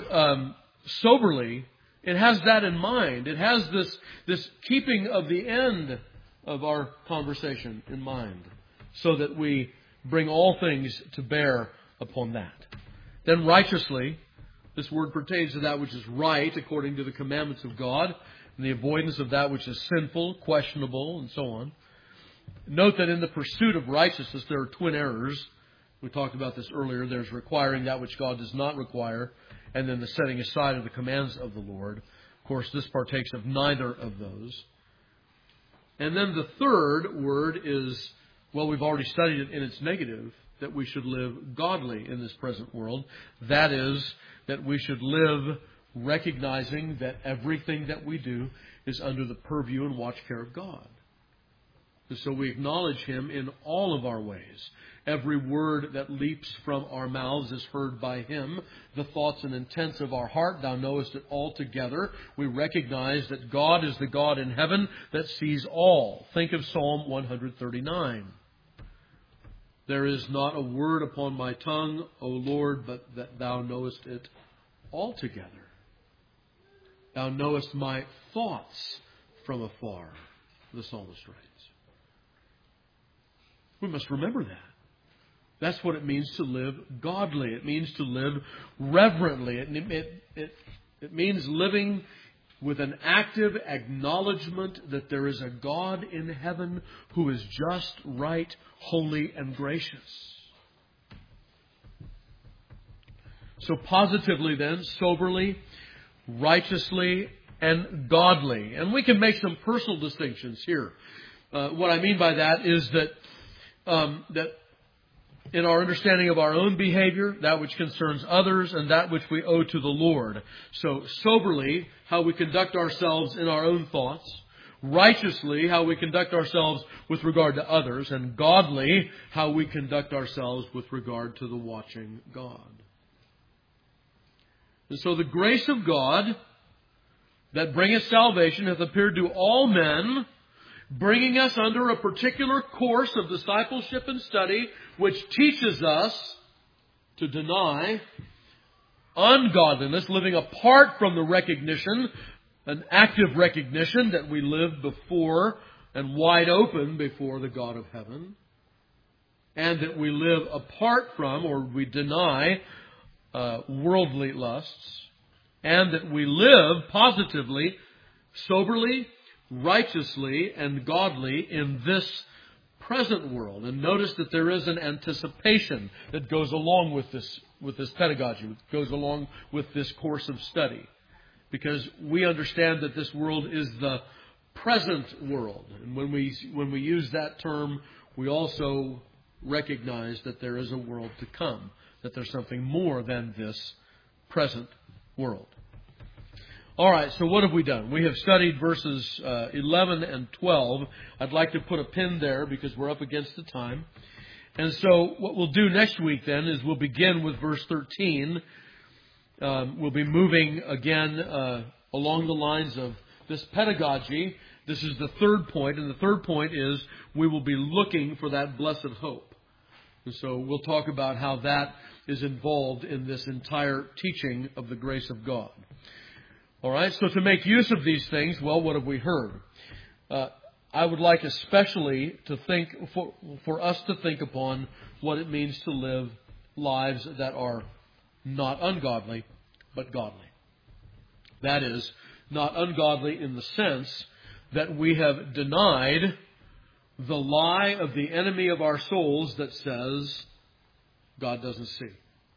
soberly, it has that in mind. It has this keeping of the end of our conversation in mind, so that we bring all things to bear upon that. Then righteously, this word pertains to that which is right according to the commandments of God, and the avoidance of that which is sinful, questionable, and so on. Note that in the pursuit of righteousness there are twin errors. We talked about this earlier. There's requiring that which God does not require, and then the setting aside of the commands of the Lord. Of course, this partakes of neither of those. And then the third word is, well, we've already studied it in its negative, that we should live godly in this present world. That is, that we should live recognizing that everything that we do is under the purview and watch care of God. And so we acknowledge Him in all of our ways. Every word that leaps from our mouths is heard by Him. The thoughts and intents of our heart, Thou knowest it altogether. We recognize that God is the God in heaven that sees all. Think of Psalm 139. There is not a word upon my tongue, O Lord, but that Thou knowest it altogether. Thou knowest my thoughts from afar, the psalmist writes. We must remember that. That's what it means to live godly. It means to live reverently. It means living with an active acknowledgement that there is a God in heaven who is just, right, holy, and gracious. So positively then, soberly, righteously, and godly. And we can make some personal distinctions here. What I mean by that is that in our understanding of our own behavior, that which concerns others, and that which we owe to the Lord. So soberly, how we conduct ourselves in our own thoughts. Righteously, how we conduct ourselves with regard to others. And godly, how we conduct ourselves with regard to the watching God. And so the grace of God that bringeth salvation hath appeared to all men, bringing us under a particular course of discipleship and study, which teaches us to deny ungodliness, living apart from the recognition, an active recognition that we live before and wide open before the God of heaven, and that we live apart from, or we deny, worldly lusts, and that we live positively, soberly, righteously, and godly in this present world. And notice that there is an anticipation that goes along with this pedagogy, that goes along with this course of study. Because we understand that this world is the present world. And when we use that term, we also recognize that there is a world to come, that there's something more than this present world. All right, so what have we done? We have studied verses 11 and 12. I'd like to put a pin there because we're up against the time. And so what we'll do next week then is we'll begin with verse 13. We'll be moving again along the lines of this pedagogy. This is the third point, and the third point is we will be looking for that blessed hope. And so we'll talk about how that is involved in this entire teaching of the grace of God. All right, so to make use of these things, well, what have we heard? I would like especially to think, for us to think upon what it means to live lives that are not ungodly, but godly. That is, not ungodly in the sense that we have denied the lie of the enemy of our souls that says God doesn't see.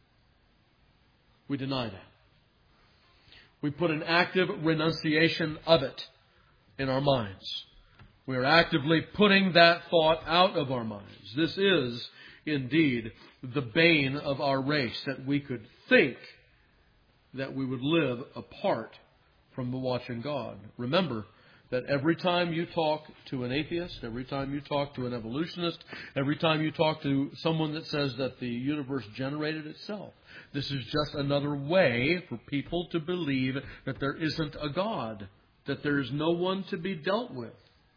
We deny that. We put an active renunciation of it in our minds. We are actively putting that thought out of our minds. This is indeed the bane of our race, that we could think that we would live apart from the watching God. Remember that every time you talk to an atheist, every time you talk to an evolutionist, every time you talk to someone that says that the universe generated itself, this is just another way for people to believe that there isn't a God, that there is no one to be dealt with.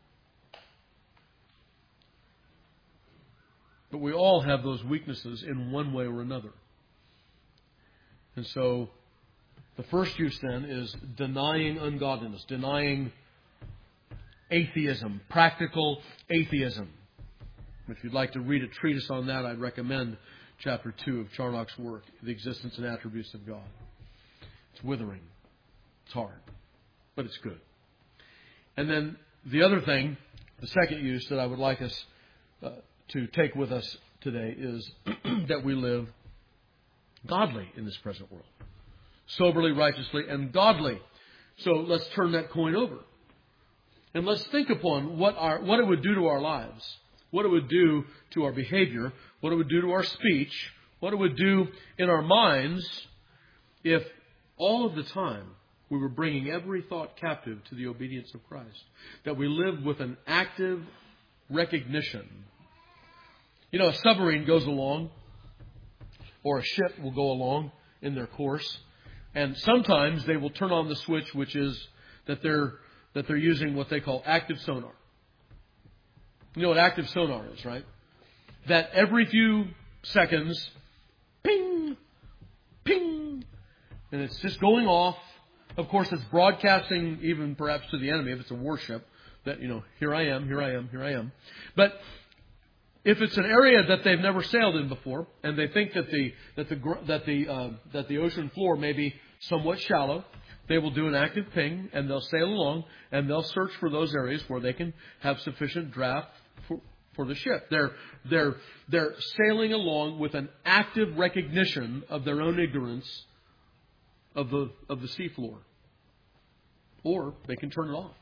But we all have those weaknesses in one way or another. And so the first use then is denying ungodliness, denying atheism, practical atheism. If you'd like to read a treatise on that, I'd recommend chapter 2 of Charnock's work, The Existence and Attributes of God. It's withering. It's hard. But it's good. And then the other thing, the second use that I would like us to take with us today is that we live godly in this present world. Soberly, righteously, and godly. So let's turn that coin over. And let's think upon what it would do to our lives, what it would do to our behavior, what it would do to our speech, what it would do in our minds if all of the time we were bringing every thought captive to the obedience of Christ. That we live with an active recognition. You know, a submarine goes along, or a ship will go along in their course, and sometimes they will turn on the switch, which is that they're using what they call active sonar. You know what active sonar is, right? That every few seconds, ping, ping, and it's just going off. Of course, it's broadcasting even perhaps to the enemy if it's a warship that, you know, here I am, here I am, here I am. But if it's an area that they've never sailed in before, and they think that the ocean floor may be somewhat shallow, they will do an active ping, and they'll sail along, and they'll search for those areas where they can have sufficient draft for the ship. They're sailing along with an active recognition of their own ignorance of the seafloor, or they can turn it off.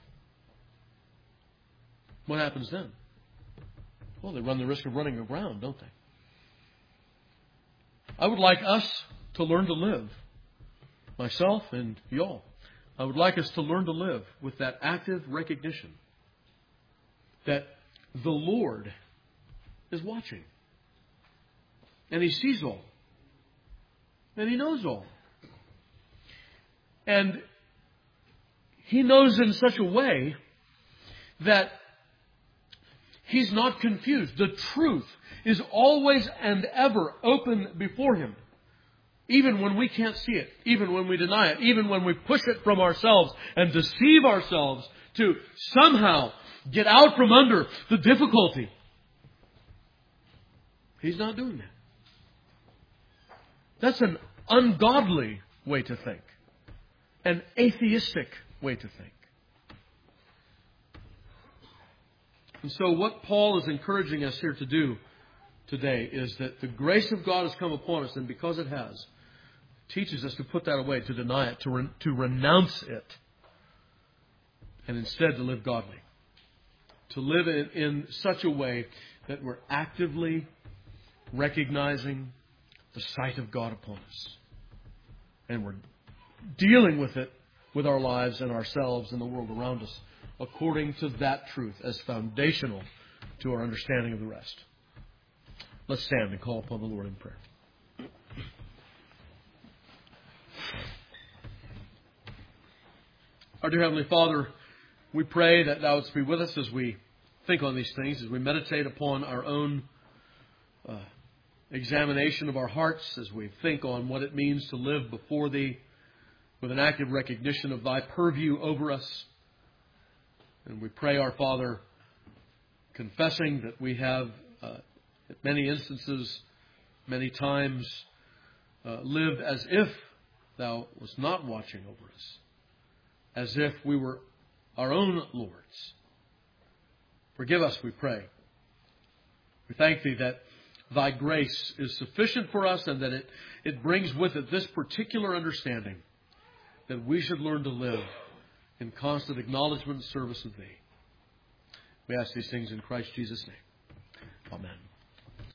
What happens then? Well, they run the risk of running aground, don't they? I would like us to learn to live. Myself and y'all. I would like us to learn to live with that active recognition that the Lord is watching. And He sees all. And He knows all. And He knows in such a way that He's not confused. The truth is always and ever open before Him. Even when we can't see it. Even when we deny it. Even when we push it from ourselves and deceive ourselves to somehow get out from under the difficulty. He's not doing that. That's an ungodly way to think. An atheistic way to think. And so what Paul is encouraging us here to do today is that the grace of God has come upon us, and because it has, teaches us to put that away, to deny it, to renounce it, and instead to live godly. To live in such a way that we're actively recognizing the sight of God upon us. And we're dealing with it with our lives and ourselves and the world around us according to that truth as foundational to our understanding of the rest. Let's stand and call upon the Lord in prayer. Our dear Heavenly Father, we pray that Thou wouldst be with us as we think on these things, as we meditate upon our own examination of our hearts, as we think on what it means to live before Thee with an active recognition of Thy purview over us. And we pray, our Father, confessing that we have, at many instances, many times, lived as if Thou wast not watching over us, as if we were our own lords. Forgive us, we pray. We thank Thee that Thy grace is sufficient for us and that it brings with it this particular understanding that we should learn to live in constant acknowledgement and service of Thee. We ask these things in Christ Jesus' name.